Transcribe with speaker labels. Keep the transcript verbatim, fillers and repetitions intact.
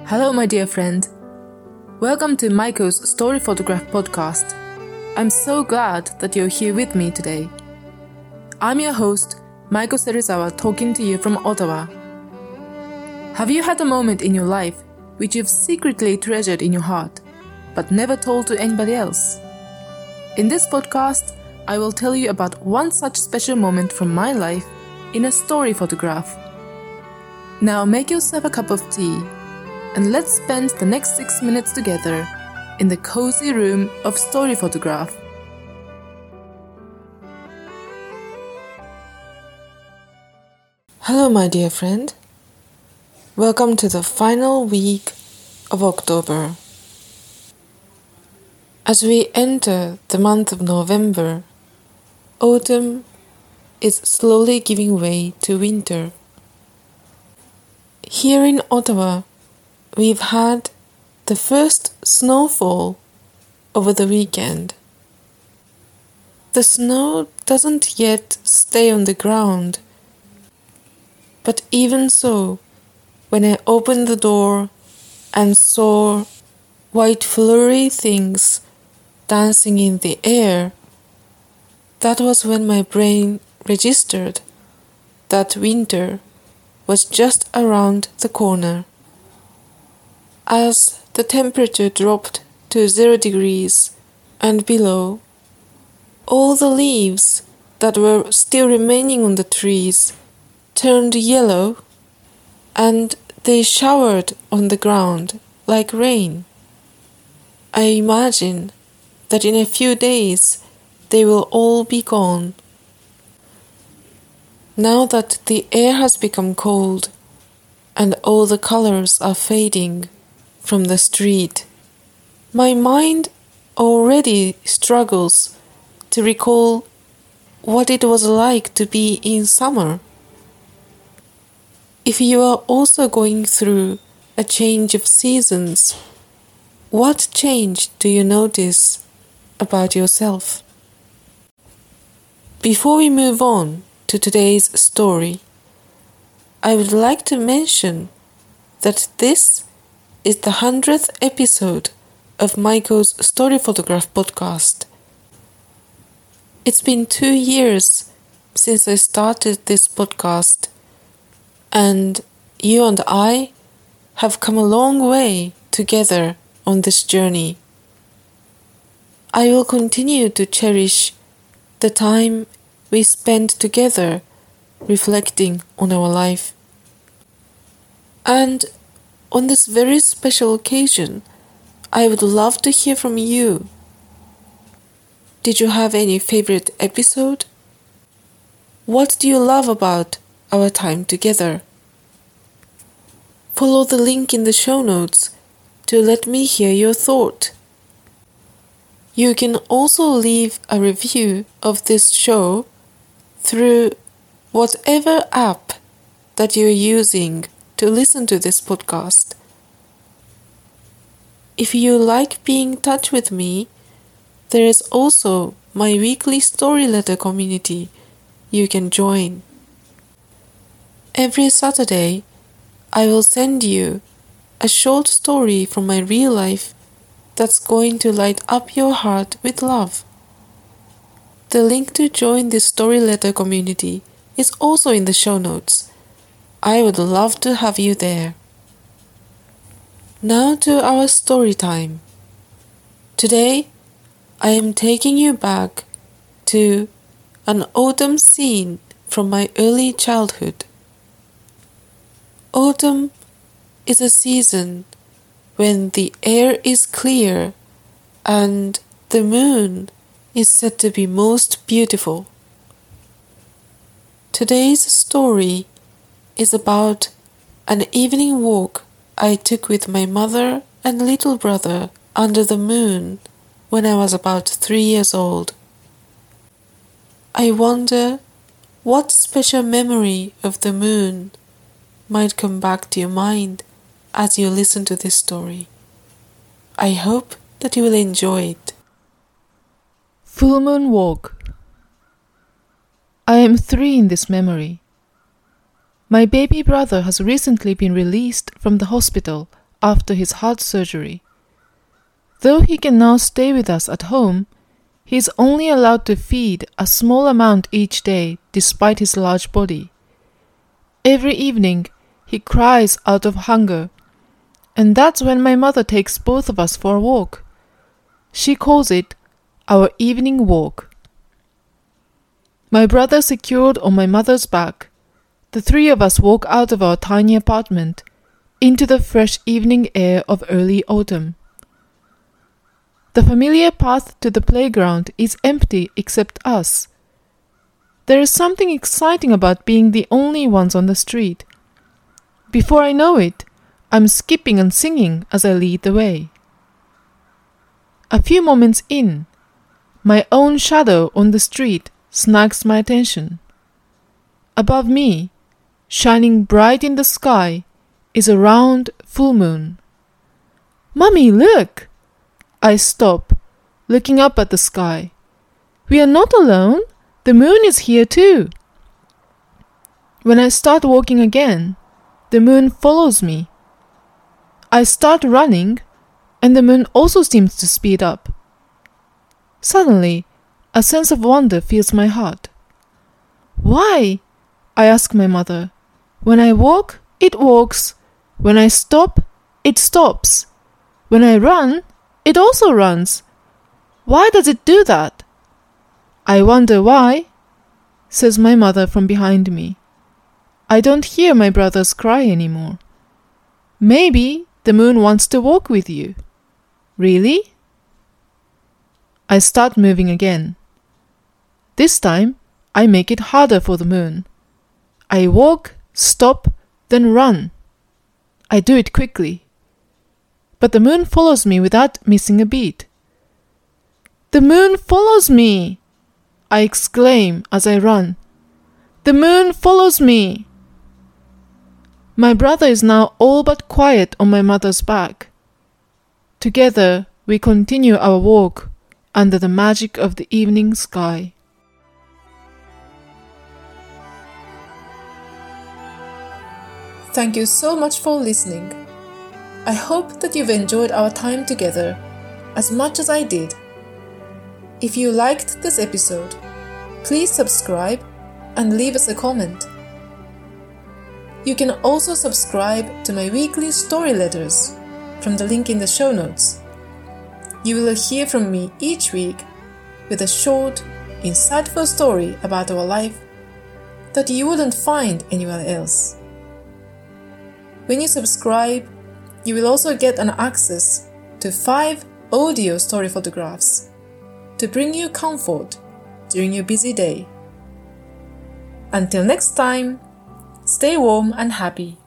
Speaker 1: Hello, my dear friend. Welcome to Maiko's Story Photograph podcast. I'm so glad that you're here with me today. I'm your host, Maiko Serizawa, talking to you from Ottawa. Have you had a moment in your life which you've secretly treasured in your heart, but never told to anybody else? In this podcast, I will tell you about one such special moment from my life in a story photograph. Now make yourself a cup of tea, and let's spend the next six minutes together in the cozy room of story photograph. Hello, my dear friend. Welcome to the final week of October. As we enter the month of November, autumn is slowly giving way to winter. Here in Ottawa, we've had the first snowfall over the weekend. The snow doesn't yet stay on the ground, but even so, when I opened the door and saw white flurry things dancing in the air, that was when my brain registered that winter was just around the corner. As the temperature dropped to zero degrees and below, all the leaves that were still remaining on the trees turned yellow, and they showered on the ground like rain. I imagine that in a few days they will all be gone. Now that the air has become cold and all the colors are fading from the street, my mind already struggles to recall what it was like to be in summer. If you are also going through a change of seasons, what change do you notice about yourself? Before we move on to today's story, I would like to mention that this is the hundredth episode of Maiko's Story Photograph podcast. It's been two years since I started this podcast, and you and I have come a long way together on this journey. I will continue to cherish the time we spend together reflecting on our life. And on this very special occasion, I would love to hear from you. Did you have any favorite episode? What do you love about our time together? Follow the link in the show notes to let me hear your thought. You can also leave a review of this show through whatever app that you're using to listen to this podcast. If you like being in touch with me, there is also my weekly story letter community you can join. Every Saturday, I will send you a short story from my real life that's going to light up your heart with love. The link to join this story letter community is also in the show notes. I would love to have you there. Now to our story time. Today, I am taking you back to an autumn scene from my early childhood. Autumn is a season when the air is clear and the moon is said to be most beautiful. Today's story is about an evening walk I took with my mother and little brother under the moon when I was about three years old. I wonder what special memory of the moon might come back to your mind as you listen to this story. I hope that you will enjoy it. Full Moon Walk. I am three in this memory. My baby brother has recently been released from the hospital after his heart surgery. Though he can now stay with us at home, he is only allowed to feed a small amount each day despite his large body. Every evening, he cries out of hunger, and that's when my mother takes both of us for a walk. She calls it our evening walk. My brother secured on my mother's back, the three of us walk out of our tiny apartment into the fresh evening air of early autumn. The familiar path to the playground is empty except us. There is something exciting about being the only ones on the street. Before I know it, I'm skipping and singing as I lead the way. A few moments in, my own shadow on the street snags my attention. Above me, shining bright in the sky, is a round full moon. "Mummy, look!" I stop, looking up at the sky. We are not alone. The moon is here too. When I start walking again, the moon follows me. I start running, and the moon also seems to speed up. Suddenly, a sense of wonder fills my heart. "Why?" I ask my mother. "When I walk, it walks. When I stop, it stops. When I run, it also runs. Why does it do that?" "I wonder why," says my mother from behind me. I don't hear my brothers cry anymore. "Maybe the moon wants to walk with you." "Really?" I start moving again. This time, I make it harder for the moon. I walk, stop, then run. I do it quickly. But the moon follows me without missing a beat. "The moon follows me!" I exclaim as I run. "The moon follows me!" My brother is now all but quiet on my mother's back. Together, we continue our walk under the magic of the evening sky. Thank you so much for listening. I hope that you've enjoyed our time together as much as I did. If you liked this episode, please subscribe and leave us a comment. You can also subscribe to my weekly story letters from the link in the show notes. You will hear from me each week with a short, insightful story about our life that you wouldn't find anywhere else. When you subscribe, you will also get an access to five audio story photographs to bring you comfort during your busy day. Until next time, stay warm and happy.